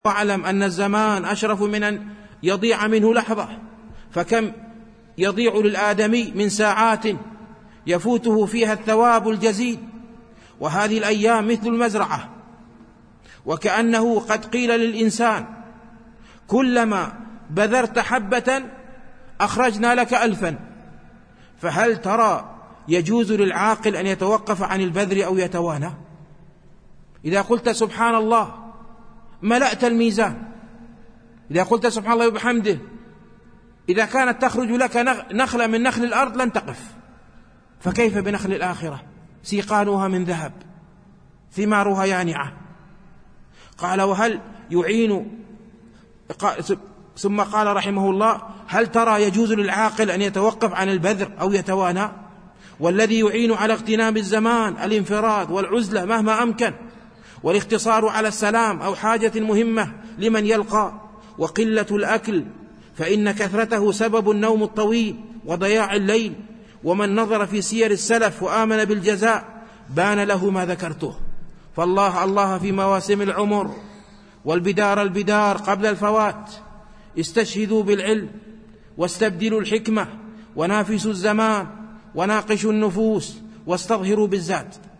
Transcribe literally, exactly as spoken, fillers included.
واعلم أن الزمان أشرف من أن يضيع منه لحظة، فكم يضيع للآدمي من ساعات يفوته فيها الثواب الجزيل. وهذه الأيام مثل المزرعة، وكأنه قد قيل للإنسان كلما بذرت حبة أخرجنا لك ألفا. فهل ترى يجوز للعاقل أن يتوقف عن البذر أو يتوانى؟ إذا قلت سبحان الله ملأت الميزان، إذا قلت سبحان الله وبحمده إذا كانت تخرج لك نخلة من نخل الأرض لن تقف، فكيف بنخل الآخرة؟ سيقانها من ذهب ثمارها يانعة. قال وهل يعين، ثم قال رحمه الله هل ترى يجوز للعاقل أن يتوقف عن البذر أو يتوانى؟ والذي يعين على اغتنام الزمان الانفراد والعزلة مهما أمكن، والاختصار على السلام أو حاجة مهمة لمن يلقى، وقلة الأكل فإن كثرته سبب النوم الطويل وضياع الليل. ومن نظر في سير السلف وآمن بالجزاء بان له ما ذكرته. فالله الله في مواسم العمر، والبدار البدار قبل الفوات. استشهدوا بالعلم واستبدلوا الحكمة، ونافسوا الزمان وناقشوا النفوس، واستظهروا بالذات.